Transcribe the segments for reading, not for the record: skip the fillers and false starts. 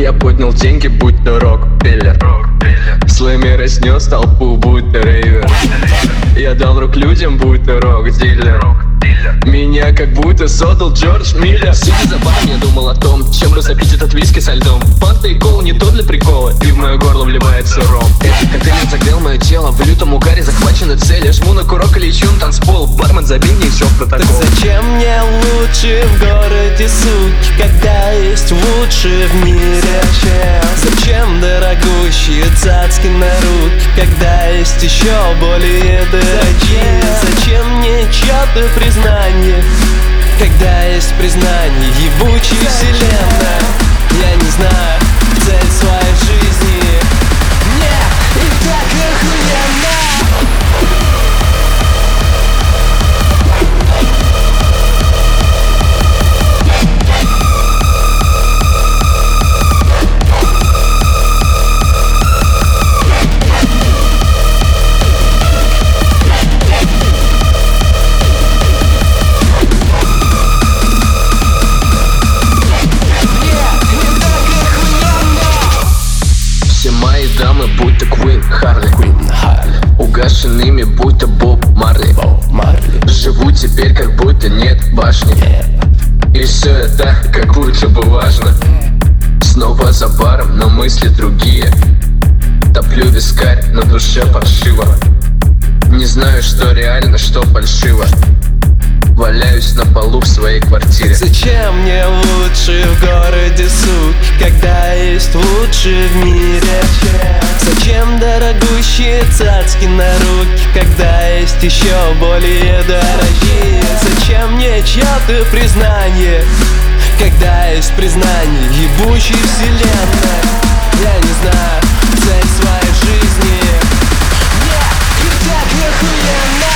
Я поднял деньги, будь то рок-пиллер. Слэми разнес толпу, будь то рейвер. Я дал рук людям, будь то рок-дилер. Меня как будто создал Джордж Миллер. Сидя за баром, я думал о том, чем бы запить этот виски со льдом. Фанта и кола не то для прикола, и в мое горло вливается ром. Этот коктейль загрел мое тело, в лютом угаре захвачены цели. Жму на курок и лечу на танцпол. Бармен, забей мне все в протокол. Так зачем мне лучше в городе, суки, когда есть лучше в мире? Зачем дорогущие цацки на руки, когда есть еще более дорогие? Зачем мне чье-то признание, когда есть признание ебучей вселенной? Я не знаю цель своей жизни. Мне и так охуенно. Дамы, будто Квин Харли, угашенными, будто Боб Марли. Живу теперь, как будто нет башни, и все это как будто бы важно. Снова за баром, но мысли другие. Топлю вискарь, на душе паршиво. Не знаю, что реально, что фальшиво. Валяюсь на полу в своей квартире. Зачем мне лучше в городе, суки, когда есть лучше в мире? Зачем дорогущие цацки на руки, когда есть еще более дорогие? Зачем мне чье-то признание, когда есть признание ебучей вселенной? Я не знаю цель своей жизни. Мне и так охуенно.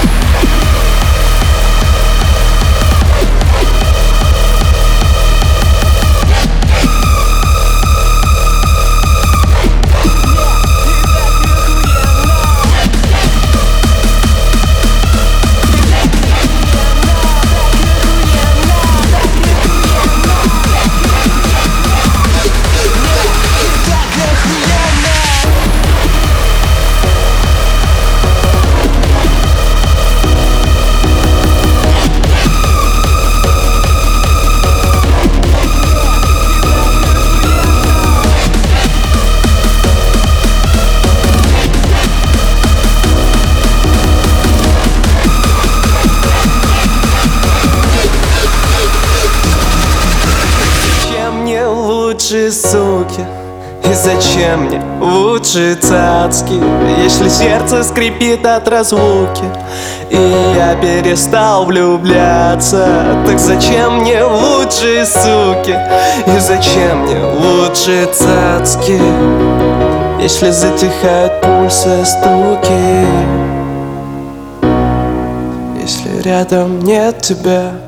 Лучше суки, и зачем мне лучше цацки, если сердце скрипит от разлуки, и я перестал влюбляться? Так зачем мне лучше суки, и зачем мне лучше цацки, если затихают пульсы, стуки, если рядом нет тебя?